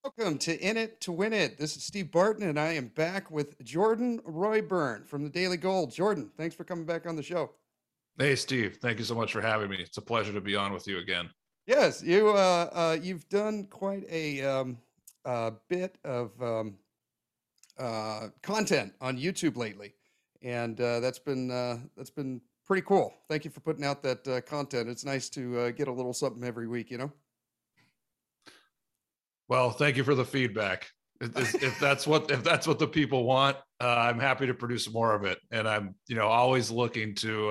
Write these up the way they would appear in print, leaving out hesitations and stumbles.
Welcome to In It to Win It. This is Steve Barton, and I am back with Jordan Royburn from the Daily Gold. Jordan, thanks for coming back on the show. Hey, Steve. Thank you so much for having me. It's a pleasure to be on with you again. Yes, you've done quite a bit of content on YouTube lately, and that's been pretty cool. Thank you for putting out that content. It's nice to get a little something every week, you know. Well, thank you for the feedback. If that's what the people want, I'm happy to produce more of it. And I'm always looking to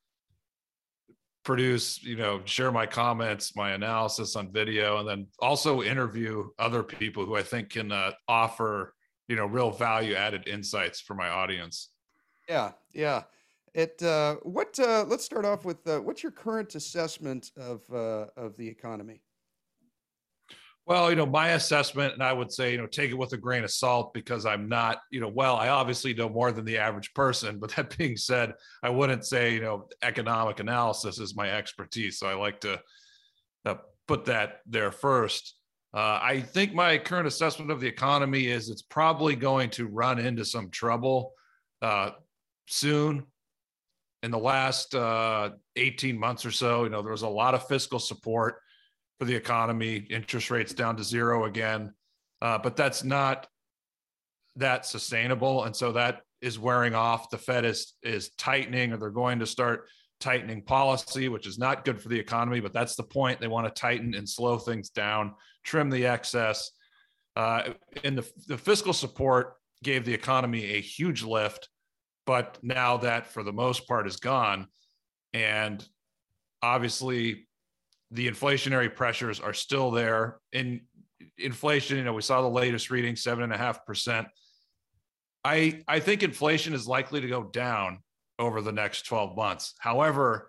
produce, share my comments, my analysis on video, and then also interview other people who I think can offer real value added insights for my audience. Yeah, yeah. Let's start off with what's your current assessment of the economy? Well, my assessment, and I would say, take it with a grain of salt because I'm not, I obviously know more than the average person. But that being said, I wouldn't say, economic analysis is my expertise. So I like to put that there first. I think my current assessment of the economy is it's probably going to run into some trouble soon. In the last 18 months or so, there was a lot of fiscal support for the economy, interest rates down to zero again, but that's not that sustainable. And so that is wearing off. The Fed is tightening, or they're going to start tightening policy, which is not good for the economy, but that's the point. They want to tighten and slow things down, trim the excess. And the fiscal support gave the economy a huge lift, but now that for the most part is gone. And obviously the inflationary pressures are still there. In inflation, we saw the latest reading, 7.5%. I think inflation is likely to go down over the next 12 months. However,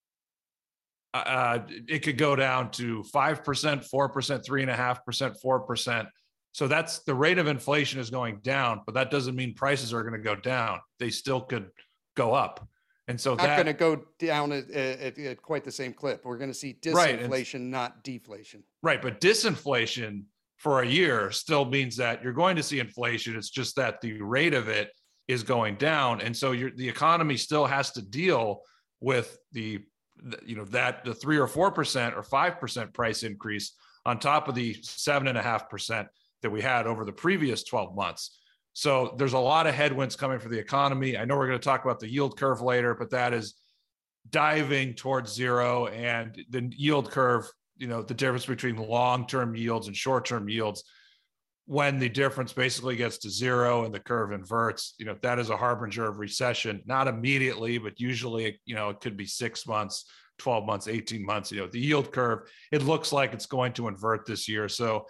it could go down to 5%, 4%, 3.5%, 4%. So that's the rate of inflation is going down, but that doesn't mean prices are going to go down. They still could go up. And so Not going to go down at quite the same clip. We're going to see disinflation, not deflation. Right. But disinflation for a year still means that you're going to see inflation. It's just that the rate of it is going down. And so the economy still has to deal with the 3 or 4% or 5% price increase on top of the 7.5% that we had over the previous 12 months. So there's a lot of headwinds coming for the economy. I know we're going to talk about the yield curve later, but that is diving towards zero. And the yield curve, the difference between long-term yields and short-term yields, when the difference basically gets to zero and the curve inverts, that is a harbinger of recession, not immediately, but usually, it could be 6 months, 12 months, 18 months. The yield curve, it looks like it's going to invert this year. So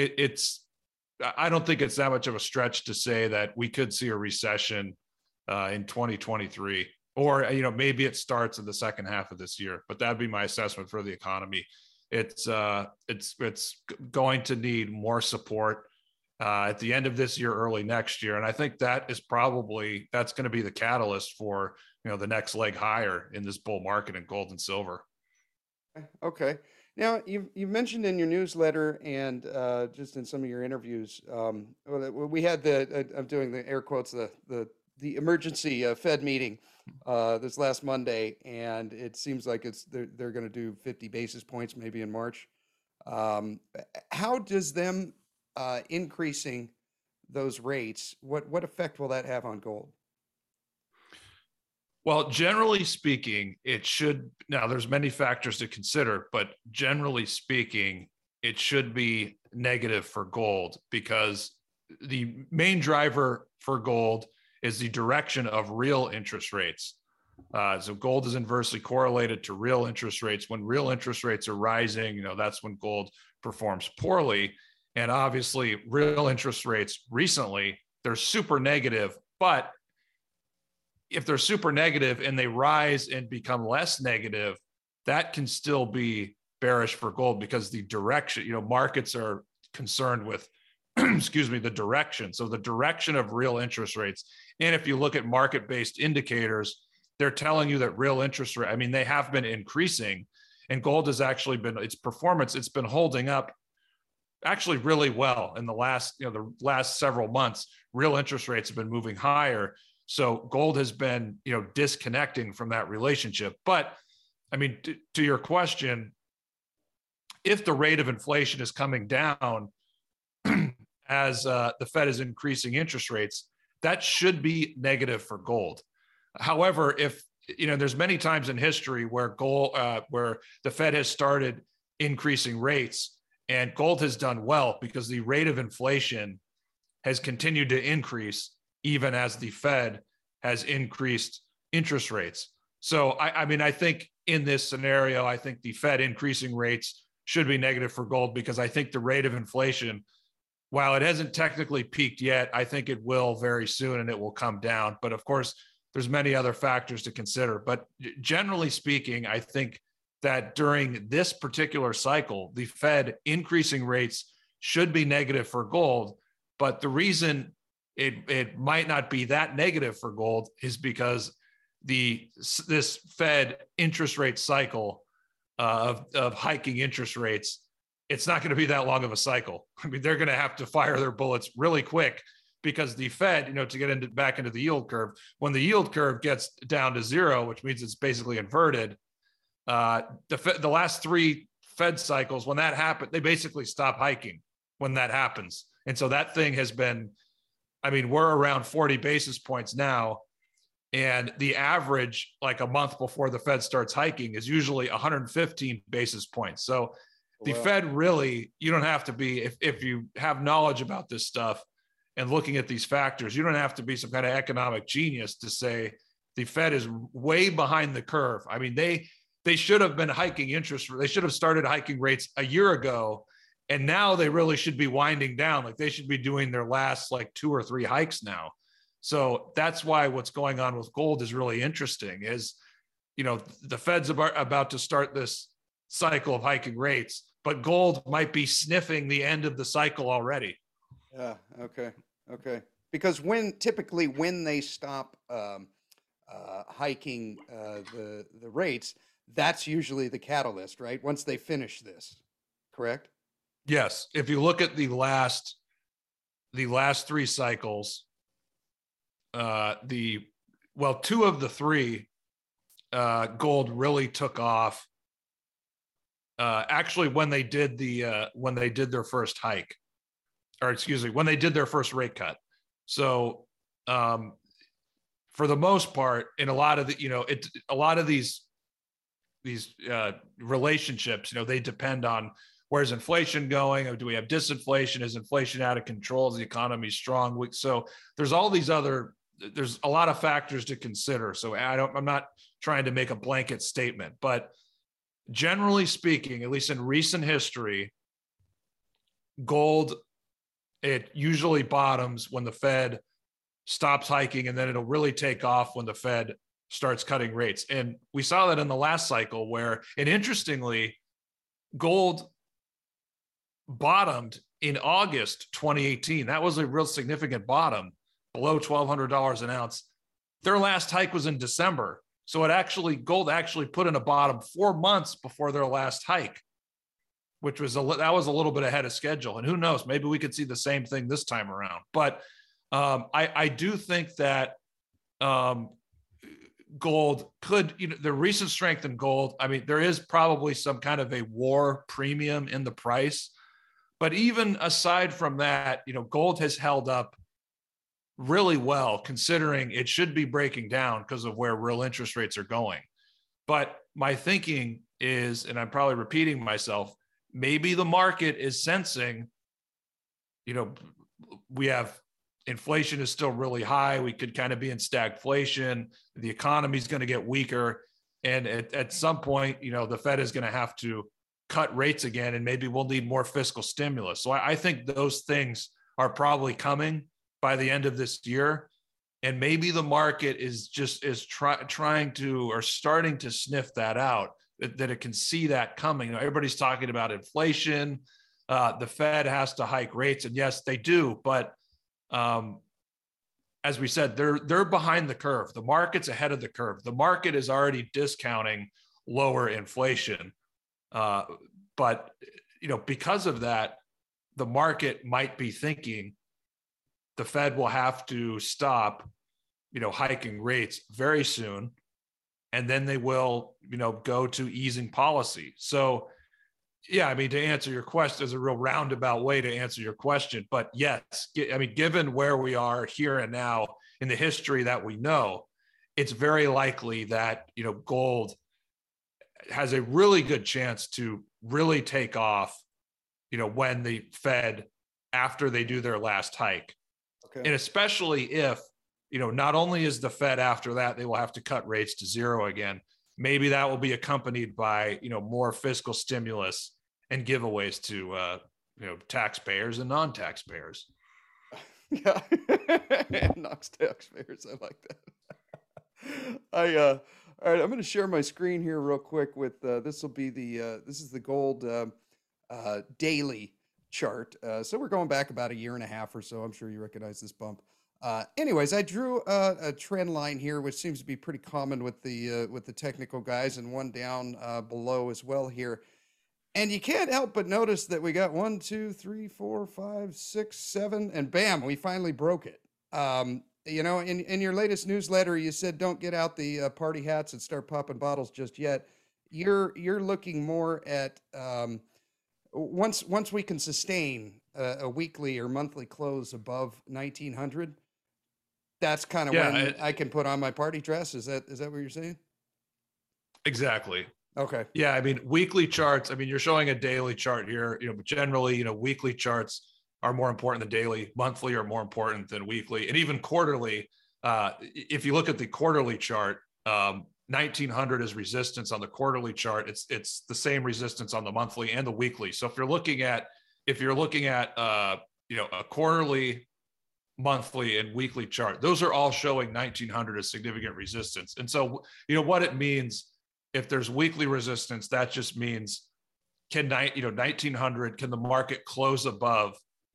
I don't think it's that much of a stretch to say that we could see a recession in 2023, or maybe it starts in the second half of this year. But that'd be my assessment for the economy. It's going to need more support at the end of this year, early next year, and I think that's going to be the catalyst for the next leg higher in this bull market in gold and silver. Okay. Now, you mentioned in your newsletter and just in some of your interviews, we had I'm doing the air quotes, the emergency Fed meeting this last Monday, and it seems like they're going to do 50 basis points maybe in March. How does them increasing those rates, what effect will that have on gold? Well, generally speaking, now there's many factors to consider, but generally speaking, it should be negative for gold because the main driver for gold is the direction of real interest rates. So gold is inversely correlated to real interest rates. When real interest rates are rising, that's when gold performs poorly. And obviously, real interest rates recently, they're super negative, but if they're super negative and they rise and become less negative, that can still be bearish for gold because the direction, markets are concerned with, the direction. So the direction of real interest rates. And if you look at market-based indicators, they're telling you that real interest rate, they have been increasing, and gold has actually been, its performance, it's been holding up actually really well in the last, the last several months. Real interest rates have been moving higher. So gold has been, disconnecting from that relationship. But I mean, to your question, if the rate of inflation is coming down as the Fed is increasing interest rates, that should be negative for gold. However, if there's many times in history where where the Fed has started increasing rates and gold has done well because the rate of inflation has continued to increase even as the Fed has increased interest rates. So I think in this scenario, I think the Fed increasing rates should be negative for gold because I think the rate of inflation, while it hasn't technically peaked yet, I think it will very soon and it will come down. But of course, there's many other factors to consider. But generally speaking, I think that during this particular cycle, the Fed increasing rates should be negative for gold. But the reason it might not be that negative for gold is because this Fed interest rate cycle of hiking interest rates, it's not going to be that long of a cycle. I mean, they're going to have to fire their bullets really quick because the Fed, to get back into the yield curve, when the yield curve gets down to zero, which means it's basically inverted, the last three Fed cycles, when that happened, they basically stop hiking when that happens. And so that thing has been, we're around 40 basis points now. And the average, like a month before the Fed starts hiking, is usually 115 basis points. So the Fed really, you don't have to be, if you have knowledge about this stuff and looking at these factors, you don't have to be some kind of economic genius to say the Fed is way behind the curve. I mean, they should have been hiking interest. They should have started hiking rates a year ago. And now they really should be winding down. Like they should be doing their last like 2 or 3 hikes now. So that's why what's going on with gold is really interesting is, the Fed's about to start this cycle of hiking rates, but gold might be sniffing the end of the cycle already. Yeah. Okay. Because typically when they stop hiking the rates, that's usually the catalyst, right? Once they finish this, correct? Yes. If you look at the last 3 cycles, 2 of the 3, gold really took off. Actually, when they did their first hike, or excuse me, when they did their first rate cut. So, for the most part, in a lot of these relationships, they depend on where's inflation going, or do we have disinflation? Is inflation out of control? Is the economy strong? So there's a lot of factors to consider. So I'm not trying to make a blanket statement, but generally speaking, at least in recent history, gold, it usually bottoms when the Fed stops hiking, and then it'll really take off when the Fed starts cutting rates. And we saw that in the last cycle and interestingly, gold bottomed in August 2018. That was a real significant bottom, below $1,200 an ounce. Their last hike was in December. So gold actually put in a bottom 4 months before their last hike, which was that was a little bit ahead of schedule. And who knows, maybe we could see the same thing this time around. But I do think that gold could, the recent strength in gold, there is probably some kind of a war premium in the price. But even aside from that, gold has held up really well, considering it should be breaking down because of where real interest rates are going. But my thinking is, and I'm probably repeating myself, maybe the market is sensing, we have inflation is still really high. We could kind of be in stagflation. The economy is going to get weaker. And at some point, the Fed is going to have to cut rates again, and maybe we'll need more fiscal stimulus. So I think those things are probably coming by the end of this year. And maybe the market is trying to, or starting to sniff that out, that it can see that coming. Everybody's talking about inflation. The Fed has to hike rates, and yes, they do. But as we said, they're behind the curve. The market's ahead of the curve. The market is already discounting lower inflation. But because of that, the market might be thinking the Fed will have to stop, hiking rates very soon, and then they will, go to easing policy. So, yeah, I mean, to answer your question is a real roundabout way to answer your question. But yes, I mean, given where we are here and now in the history that we know, it's very likely that, gold has a really good chance to really take off, when the Fed, after they do their last hike. Okay. And especially if, not only is the Fed after that, they will have to cut rates to zero again. Maybe that will be accompanied by, more fiscal stimulus and giveaways to, taxpayers and non-taxpayers. Yeah. Knox taxpayers. I like that. All right, I'm going to share my screen here real quick with, this will be this is the gold, daily chart. So we're going back about a year and a half or so. I'm sure you recognize this bump. Anyways, I drew a trend line here, which seems to be pretty common with the technical guys, and one down below as well here. And you can't help but notice that we got 1, 2, 3, 4, 5, 6, 7, and bam, we finally broke it. In your latest newsletter, you said don't get out the party hats and start popping bottles just yet. You're looking more at once we can sustain a weekly or monthly close above 1900. That's kind of when I can put on my party dress. Is that what you're saying? Exactly. Okay. Yeah, I mean, weekly charts. I mean, you're showing a daily chart here. But generally, weekly charts are more important than daily. Monthly are more important than weekly, and even quarterly. If you look at the quarterly chart, 1900 is resistance on the quarterly chart. It's the same resistance on the monthly and the weekly. So if you're looking at a quarterly, monthly, and weekly chart, those are all showing 1900 as significant resistance. And so what it means, if there's weekly resistance, that just means 1900, can the market close above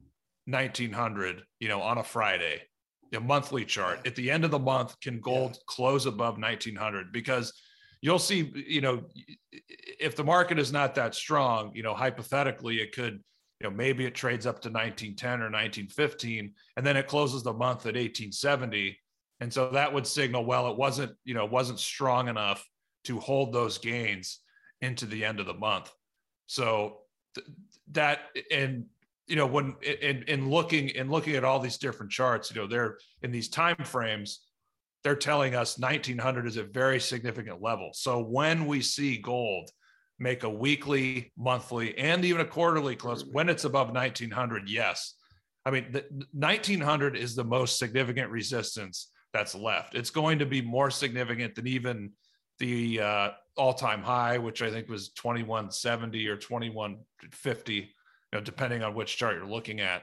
1900 on a Friday? A monthly chart at the end of the month, can gold close above 1900? Because you'll see, if the market is not that strong, hypothetically it could, maybe it trades up to 1910 or 1915, and then it closes the month at 1870. And so that would signal, well, it wasn't strong enough to hold those gains into the end of the month. So that, and when in looking at all these different charts, they're in these time frames, they're telling us 1900 is a very significant level. So when we see gold make a weekly, monthly, and even a quarterly close, when it's above 1900, yes. I mean, the 1900 is the most significant resistance that's left. It's going to be more significant than even the all-time high, which I think was 2170 or 2150. Depending on which chart you're looking at.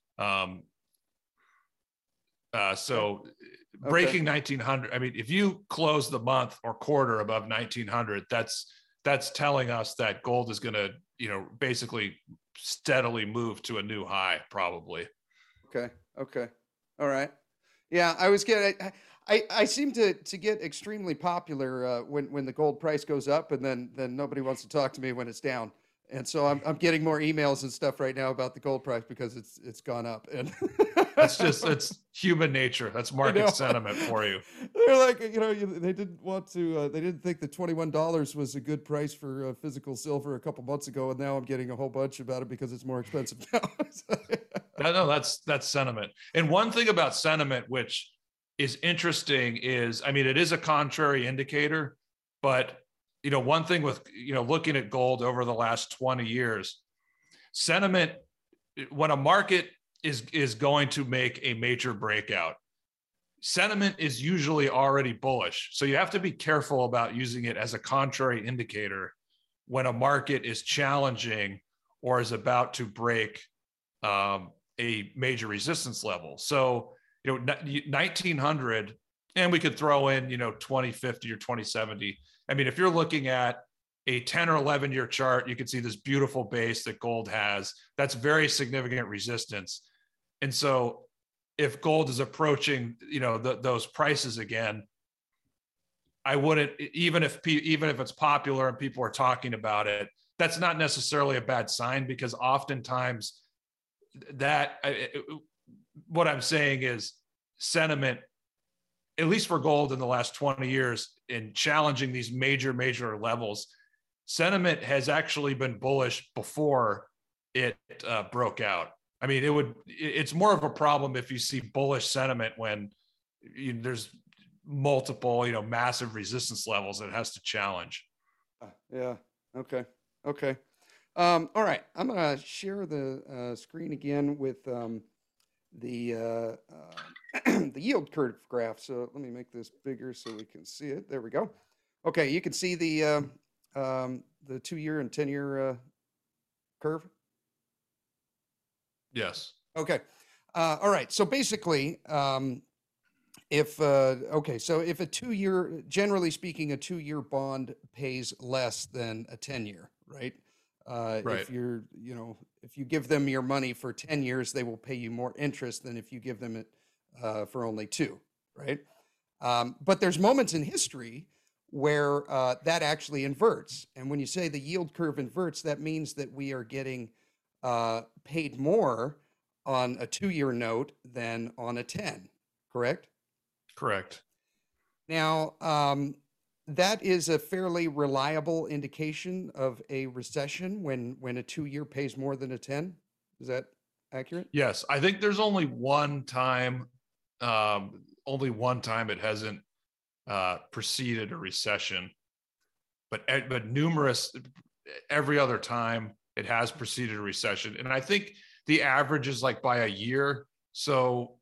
So breaking 1900, I mean, if you close the month or quarter above 1900, that's telling us that gold is going to, basically steadily move to a new high, probably. Okay. All right. Yeah, I seem to get extremely popular when the gold price goes up, and then nobody wants to talk to me when it's down. And so I'm getting more emails and stuff right now about the gold price because it's gone up. And it's human nature. That's market sentiment for you. They're like, they didn't think that $21 was a good price for physical silver a couple months ago, and now I'm getting a whole bunch about it because it's more expensive now. No, that's sentiment. And one thing about sentiment, which is interesting, is, I mean, it is a contrary indicator, but one thing with, looking at gold over the last 20 years, sentiment, when a market is going to make a major breakout, sentiment is usually already bullish. So you have to be careful about using it as a contrary indicator when a market is challenging or is about to break a major resistance level. So, 1900, and we could throw in, 2050 or 2070. I mean, if you're looking at a 10 or 11 year chart, you can see this beautiful base that gold has. That's very significant resistance. And so if gold is approaching, those prices again, I wouldn't, even if it's popular and people are talking about it, that's not necessarily a bad sign, because oftentimes that what I'm saying is sentiment, at least for gold in the last 20 years, in challenging these major levels, sentiment has actually been bullish before it broke out. I mean, it's more of a problem if you see bullish sentiment when there's multiple, massive resistance levels that it has to challenge. Yeah. Okay. Okay. All right. I'm going to share the screen again with the the yield curve graph. So let me make this bigger so we can see it. There we go. Okay, you can see the 2-year and 10-year curve. Yes. Okay. All right. So basically, if so if a 2-year, generally speaking, a 2-year bond pays less than a 10-year, right? Right. If if you give them your money for 10 years, they will pay you more interest than if you give them it for only 2, right? But there's moments in history where that actually inverts. And when you say the yield curve inverts, that means that we are getting paid more on a 2-year note than on a 10, correct? Correct. Now, that is a fairly reliable indication of a recession when a 2-year pays more than a 10. Is that accurate? Yes, I think there's only one time it hasn't preceded a recession, but numerous every other time it has preceded a recession, and I think the average is like by a year. So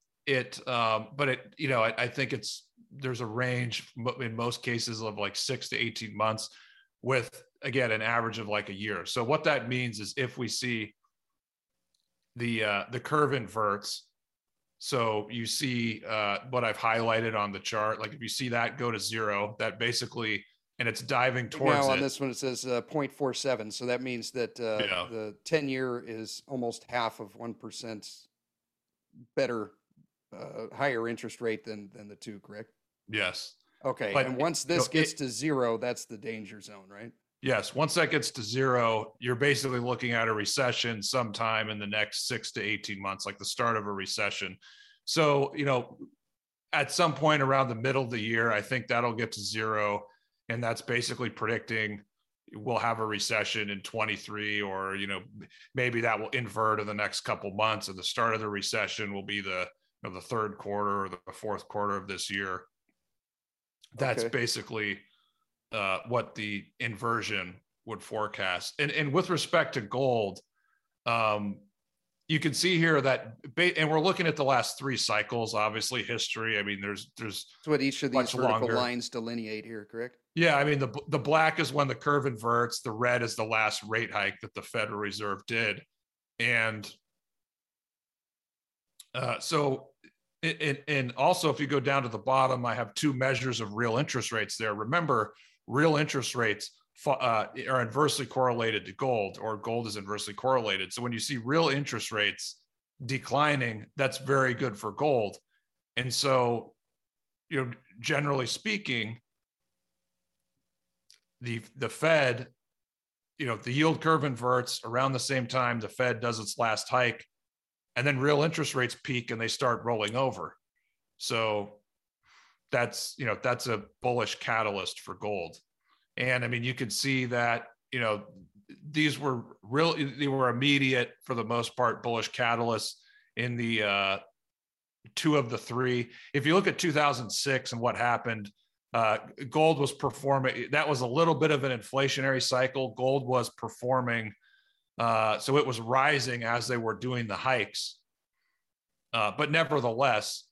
I think there's a range in most cases of like 6 to 18 months, with again an average of like a year. So what that means is if we see the curve inverts. So you see what I've highlighted on the chart. Like if you see that go to 0, that basically, and it's diving towards now it. On this one, it says 0.47. So that means that the 10-year is almost half of 1% better, higher interest rate than the 2, correct? Yes. Okay. But, and once this gets to 0, that's the danger zone, right? Yes. Once that gets to 0, you're basically looking at a recession sometime in the next 6 to 18 months, like the start of a recession. So, at some point around the middle of the year, I think that'll get to 0. And that's basically predicting we'll have a recession in 23, or, maybe that will invert in the next couple months, and the start of the recession will be the third quarter or the fourth quarter of this year. That's basically what the inversion would forecast. And with respect to gold, you can see here that, and we're looking at the last 3 cycles, obviously history. I mean, there's That's what each of these vertical lines delineate here, correct? Yeah. I mean, the black is when the curve inverts. The red is the last rate hike that the Federal Reserve did. And and also, if you go down to the bottom, I have 2 measures of real interest rates there. Remember, real interest rates are inversely correlated to gold, or gold is inversely correlated. So when you see real interest rates declining, that's very good for gold. And so, generally speaking, the Fed, the yield curve inverts around the same time the Fed does its last hike, and then real interest rates peak and they start rolling over. So that's a bullish catalyst for gold. And I mean, you could see that, they were immediate, for the most part, bullish catalysts in the 2 of the 3. If you look at 2006 and what happened, gold was performing. That was a little bit of an inflationary cycle. Gold was performing. So it was rising as they were doing the hikes. But nevertheless,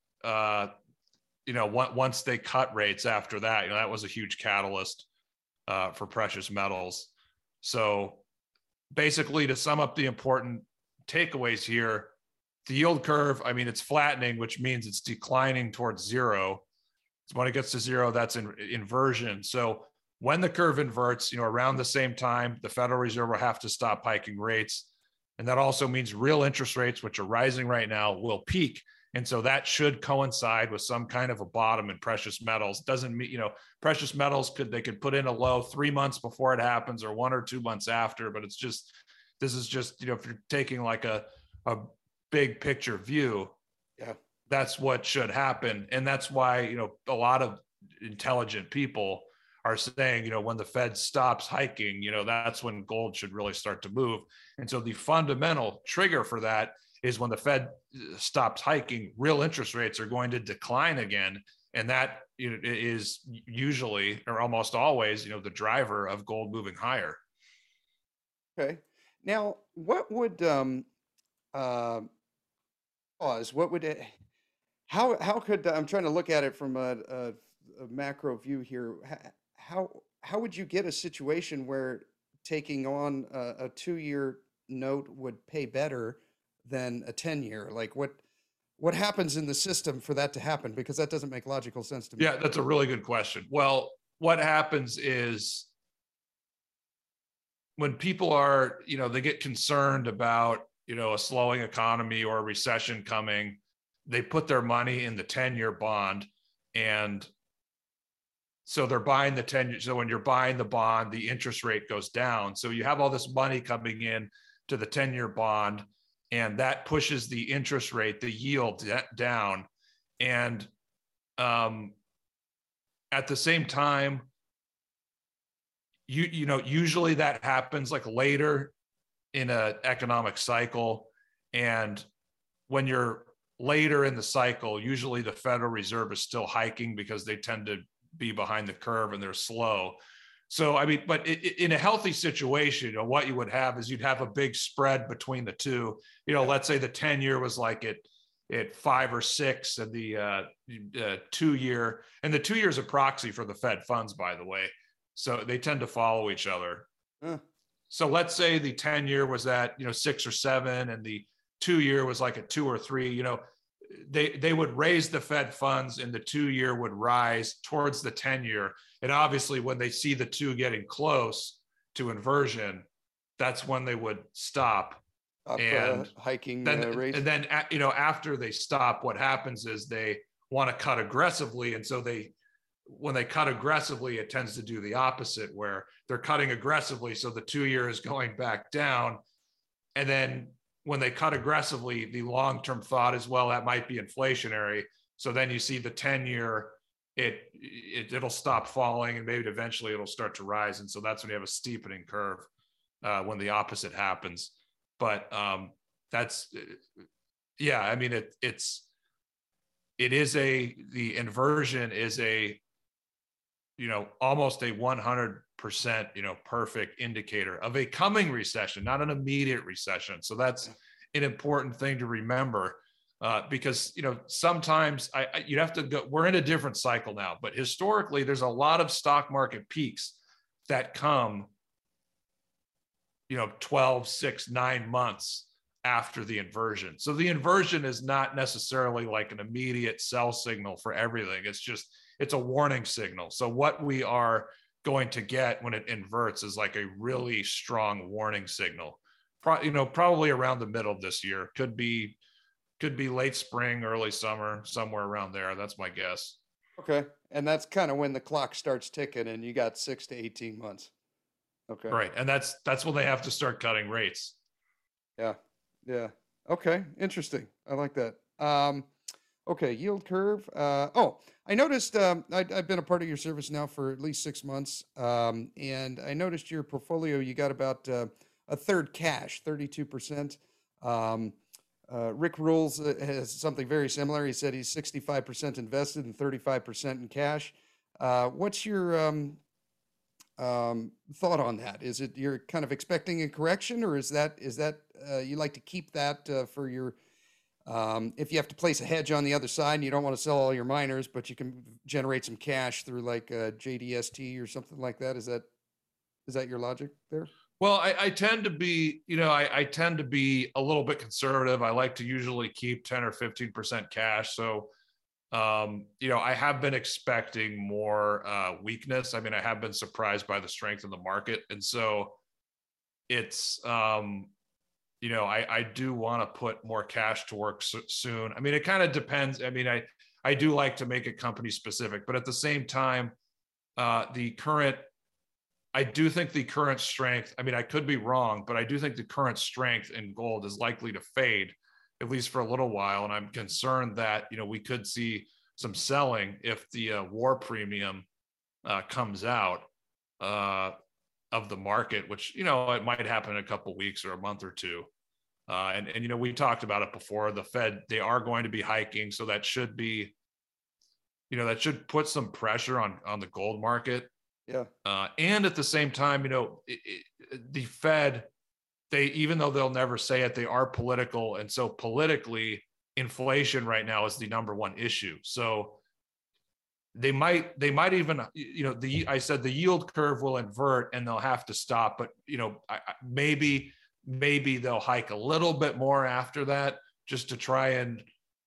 once they cut rates after that, that was a huge catalyst for precious metals. So basically, to sum up the important takeaways here, the yield curve, I mean, it's flattening, which means it's declining towards 0. So when it gets to 0, that's inversion. So when the curve inverts, around the same time, the Federal Reserve will have to stop hiking rates. And that also means real interest rates, which are rising right now, will peak. And so that should coincide with some kind of a bottom in precious metals. Doesn't mean, precious metals could put in a low 3 months before it happens, or 1 or 2 months after, but this is just, if you're taking like a big picture view, Yeah. that's what should happen. And that's why, a lot of intelligent people are saying, when the Fed stops hiking, that's when gold should really start to move. And so the fundamental trigger for that is when the Fed stops hiking, real interest rates are going to decline again. And that is usually, or almost always, the driver of gold moving higher. Okay. Now, what would uh, cause? What would it? How could I'm trying to look at it from a macro view here? How would you get a situation where taking on a 2-year note would pay better than a 10-year? Like what happens in the system for that to happen? Because that doesn't make logical sense to me. Yeah, that's a really good question. Well, what happens is when people are, they get concerned about, a slowing economy or a recession coming, they put their money in the 10-year bond. And so they're buying the 10 years. So when you're buying the bond, the interest rate goes down. So you have all this money coming in to the 10-year bond, and that pushes the interest rate, the yield down. And at the same time, usually that happens like later in an economic cycle. And when you're later in the cycle, usually the Federal Reserve is still hiking because they tend to be behind the curve and they're slow. So, I mean, but in a healthy situation, what you would have is you'd have a big spread between the two. Let's say the 10-year was like at 5 or 6, and the 2-year, and the 2-year is a proxy for the Fed funds, by the way. So they tend to follow each other. So let's say the 10-year was at 6 or 7, and the 2-year was like a 2 or 3. They would raise the Fed funds, and the 2-year would rise towards the 10-year. And obviously, when they see the two getting close to inversion, that's when they would stop. And hiking rates. And then after they stop, what happens is they want to cut aggressively, and so when they cut aggressively, it tends to do the opposite, where they're cutting aggressively, so the 2-year is going back down. And then when they cut aggressively, the long-term thought is, well, that might be inflationary. So then you see the 10-year, it'll stop falling, and maybe eventually it'll start to rise. And so that's when you have a steepening curve when the opposite happens. But that's, yeah, I mean, the inversion is almost a 100%, perfect indicator of a coming recession, not an immediate recession. So that's an important thing to remember, because, sometimes you'd have to go, we're in a different cycle now, but historically there's a lot of stock market peaks that come, 12, 6, 9 months after the inversion. So the inversion is not necessarily like an immediate sell signal for everything. It's a warning signal. So what we are going to get when it inverts is like a really strong warning signal. Probably around the middle of this year. Could be late spring, early summer, somewhere around there. That's my guess. Okay. And that's kind of when the clock starts ticking, and you got 6 to 18 months. Okay. Right. And that's when they have to start cutting rates. Yeah. Yeah. Okay. Interesting. I like that. Okay. Yield curve. I noticed, I've been a part of your service now for at least 6 months. And I noticed your portfolio, you got about a third cash, 32%. Rick Rules has something very similar. He said he's 65% invested and 35% in cash. What's your thought on that? Is it you're kind of expecting a correction, or is that you like to keep that for your if you have to place a hedge on the other side and you don't want to sell all your miners, but you can generate some cash through like JDST or something like that? Is that your logic there? Well, I tend to be, I tend to be a little bit conservative. I like to usually keep 10 or 15% cash. So I have been expecting more weakness. I mean, I have been surprised by the strength in the market. And so it's, I do want to put more cash to work soon. I mean, it kind of depends. I mean, I do like to make it company specific, but at the same time, I do think the current strength, I mean, I could be wrong, but I do think the current strength in gold is likely to fade at least for a little while. And I'm concerned that, we could see some selling if the war premium comes out of the market, which, it might happen in a couple of weeks or a month or two. And we talked about it before. The Fed, they are going to be hiking, so that should be, that should put some pressure on the gold market. Yeah. And at the same time, the Fed, even though they'll never say it, they are political, and so politically, inflation right now is the number one issue. So they might even, I said the yield curve will invert and they'll have to stop, but maybe they'll hike a little bit more after that, just to try and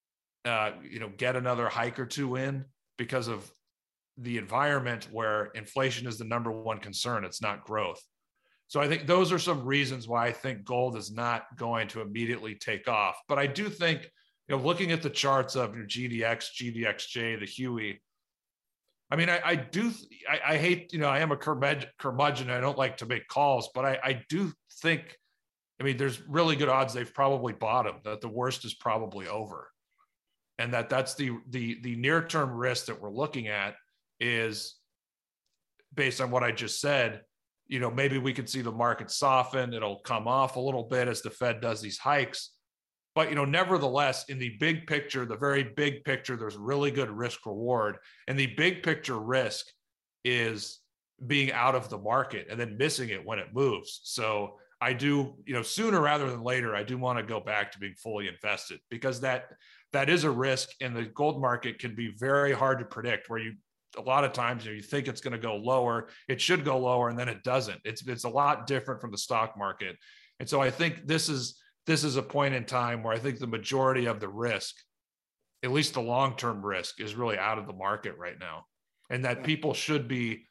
get another hike or two in, because of the environment where inflation is the number one concern. It's not growth. So I think those are some reasons why I think gold is not going to immediately take off. But I do think, looking at the charts of GDX, GDXJ, the Huey, I mean, I hate, I am a curmudgeon. I don't like to make calls, but I do think, there's really good odds they've probably bottomed, that the worst is probably over. And that's the near-term risk that we're looking at is based on what I just said. Maybe we could see the market soften. It'll come off a little bit as the Fed does these hikes. But, nevertheless, in the big picture, the very big picture, there's really good risk reward. And the big picture risk is being out of the market and then missing it when it moves. So I do, sooner rather than later, I do want to go back to being fully invested, because that is a risk, and the gold market can be very hard to predict, where a lot of times you think it's going to go lower, it should go lower, and then it doesn't. It's a lot different from the stock market. And so I think this is a point in time where I think the majority of the risk, at least the long-term risk, is really out of the market right now. And that people should be,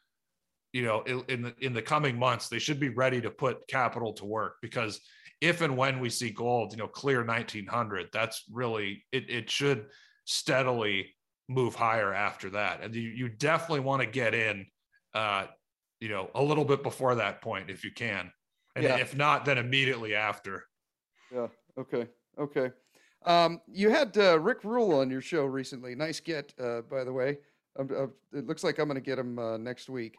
in the coming months, they should be ready to put capital to work, because if and when we see gold, clear 1900, that's really, it should steadily move higher after that. And you definitely want to get in, a little bit before that point if you can. And if not, then immediately after. Yeah. Okay. You had Rick Rule on your show recently. Nice get, by the way. It looks like I'm going to get him next week.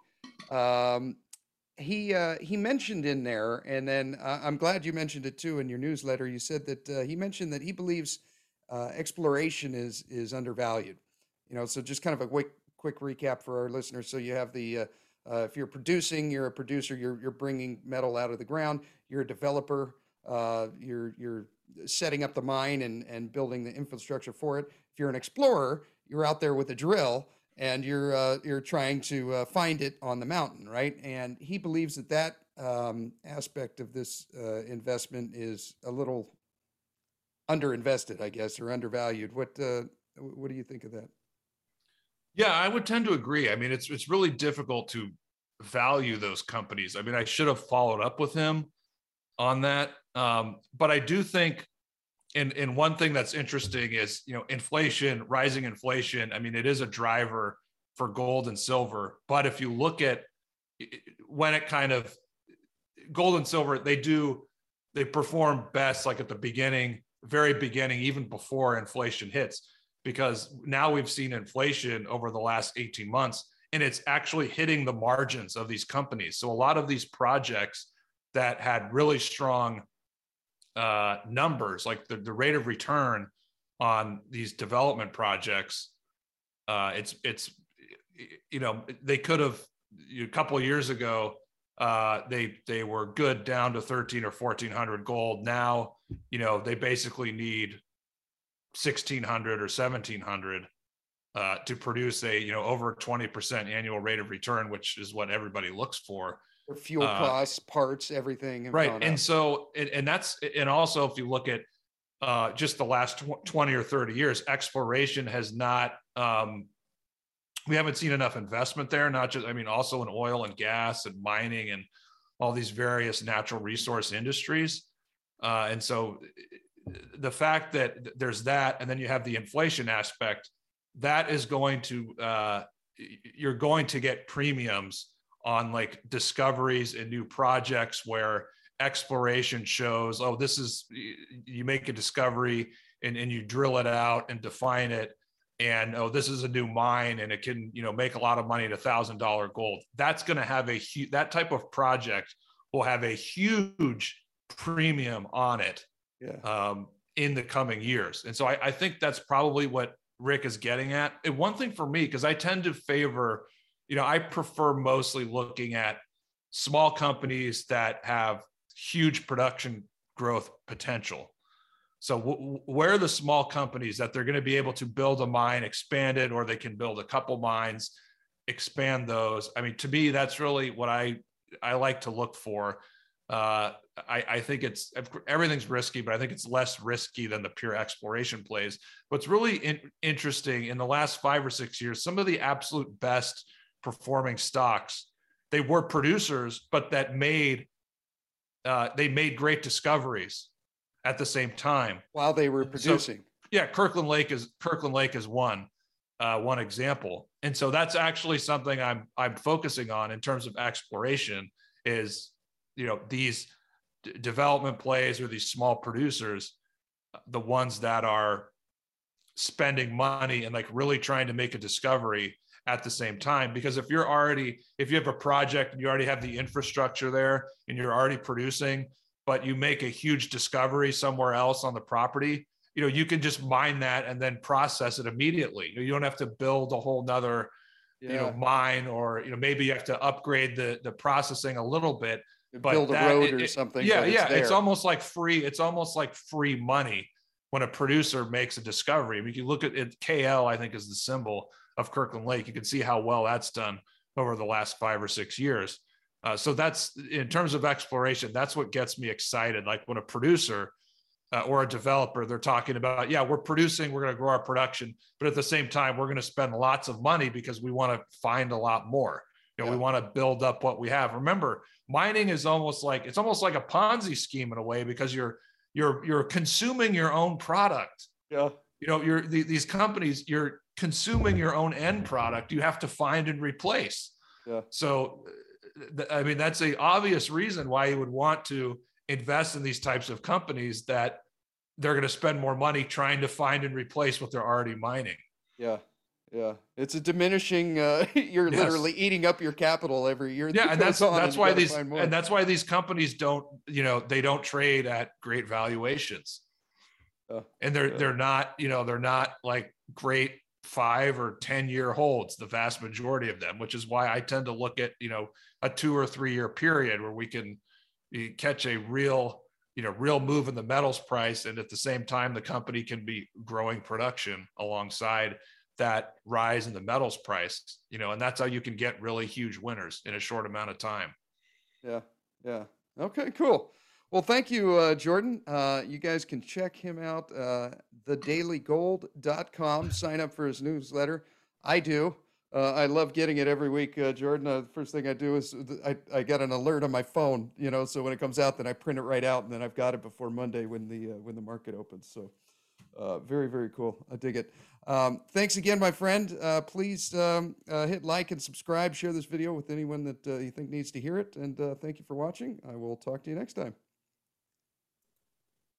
He mentioned in there, and then I'm glad you mentioned it too in your newsletter. You said that he mentioned that he believes exploration is undervalued. So just kind of a quick recap for our listeners. So you have the if you're producing, you're a producer. You're bringing metal out of the ground. You're a developer. You're setting up the mine and building the infrastructure for it. If you're an explorer, you're out there with a drill and you're trying to find it on the mountain, right? And he believes that aspect of this investment is a little underinvested, I guess, or undervalued. What do you think of that? Yeah, I would tend to agree. It's really difficult to value those companies. I should have followed up with him on that. But I do think, and one thing that's interesting is, inflation, rising inflation. It is a driver for gold and silver. But if you look at when it kind of, gold and silver, they perform best like at the beginning, very beginning, even before inflation hits, because now we've seen inflation over the last 18 months, and it's actually hitting the margins of these companies. So a lot of these projects that had really strong numbers, like the rate of return on these development projects, they could have, a couple of years ago, they were good down to 13 or 1400 gold. Now, they basically need 1600 or 1700 to produce a, over 20% annual rate of return, which is what everybody looks for. Or fuel costs, parts, everything. Right. And so, and also if you look at just the last 20 or 30 years, exploration has not, we haven't seen enough investment there, not just, also in oil and gas and mining and all these various natural resource industries. And so the fact that there's that, and then you have the inflation aspect, that is going to, you're going to get premiums on like discoveries and new projects where exploration shows, oh, this is, you make a discovery and you drill it out and define it. And, oh, this is a new mine and it can, make a lot of money at $1,000 gold. That's going to have that type of project will have a huge premium on it. Yeah. In the coming years. And so I think that's probably what Rick is getting at. And one thing for me, because I tend to favor, I prefer mostly looking at small companies that have huge production growth potential. So where are the small companies that they're going to be able to build a mine, expand it, or they can build a couple mines, expand those? I mean, to me, that's really what I like to look for. I think everything's risky, but I think it's less risky than the pure exploration plays. What's really interesting in the last 5 or 6 years, some of the absolute best performing stocks, they were producers, but they made great discoveries at the same time while they were producing. So, yeah, Kirkland Lake is one example, and so that's actually something I'm focusing on in terms of exploration. Is these development plays or these small producers, the ones that are spending money and like really trying to make a discovery at the same time. Because if you have a project and you already have the infrastructure there and you're already producing, but you make a huge discovery somewhere else on the property, you can just mine that and then process it immediately. You don't have to build a whole nother, mine, or, maybe you have to upgrade the processing a little bit. But build a road or something. Yeah, it's almost like free. It's almost like free money when a producer makes a discovery. I mean, you look at it, KL, I think, is the symbol of Kirkland Lake. You can see how well that's done over the last 5 or 6 years. So that's, in terms of exploration, that's what gets me excited. Like when a producer or a developer, they're talking about, we're producing, we're going to grow our production, but at the same time, we're going to spend lots of money because we want to find a lot more. We want to build up what we have. Remember, mining is almost like a Ponzi scheme in a way, because you're consuming your own product. Yeah. These companies, you're consuming your own end product. You have to find and replace. Yeah. So, I mean, that's an obvious reason why you would want to invest in these types of companies, that they're going to spend more money trying to find and replace what they're already mining. Yeah. Yeah, it's a diminishing. You're literally eating up your capital every year. Yeah, and that's why these companies don't, they don't trade at great valuations, and they're not like great 5 or 10 year holds. The vast majority of them, which is why I tend to look at a 2 or 3 year period where we can catch a real move in the metals price, and at the same time the company can be growing production alongside that rise in the metals price, and that's how you can get really huge winners in a short amount of time. Yeah. Yeah. Okay, cool. Well, thank you, Jordan. You guys can check him out, thedailygold.com. Sign up for his newsletter. I do. I love getting it every week, Jordan. The first thing I do is I get an alert on my phone, so when it comes out, then I print it right out, and then I've got it before Monday when the market opens. So very, very cool. I dig it. Thanks again, my friend. Please hit like and subscribe. Share this video with anyone that you think needs to hear it. And thank you for watching. I will talk to you next time.